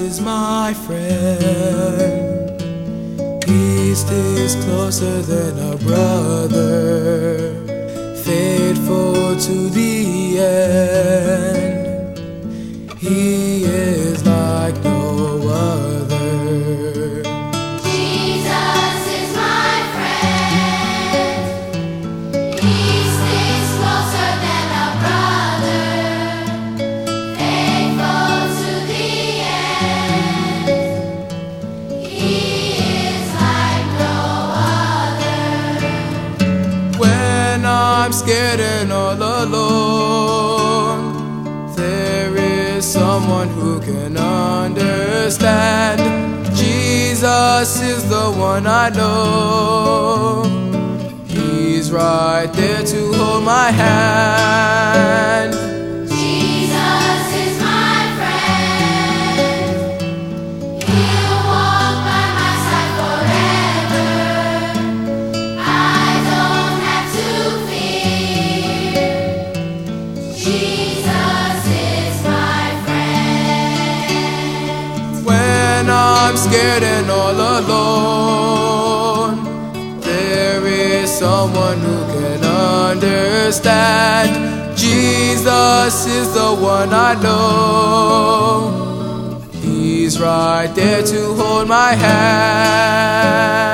is my friend. He sticks closer than a brother, faithful to the end. He is like no other. Jesus is my friend. He sticks closer than a brother, faithful to the end. He is like no other. When I'm scared and all alone, there is someone who can understand. Jesus is the one I know. He's right there to hold my hand. Jesus is my friend. He'll walk by my side forever. I don't have to fear. Jesus is my friend. When I'm scared and all alone, there is someone who can understand. Jesus is the one I know. He's right there to hold my hand.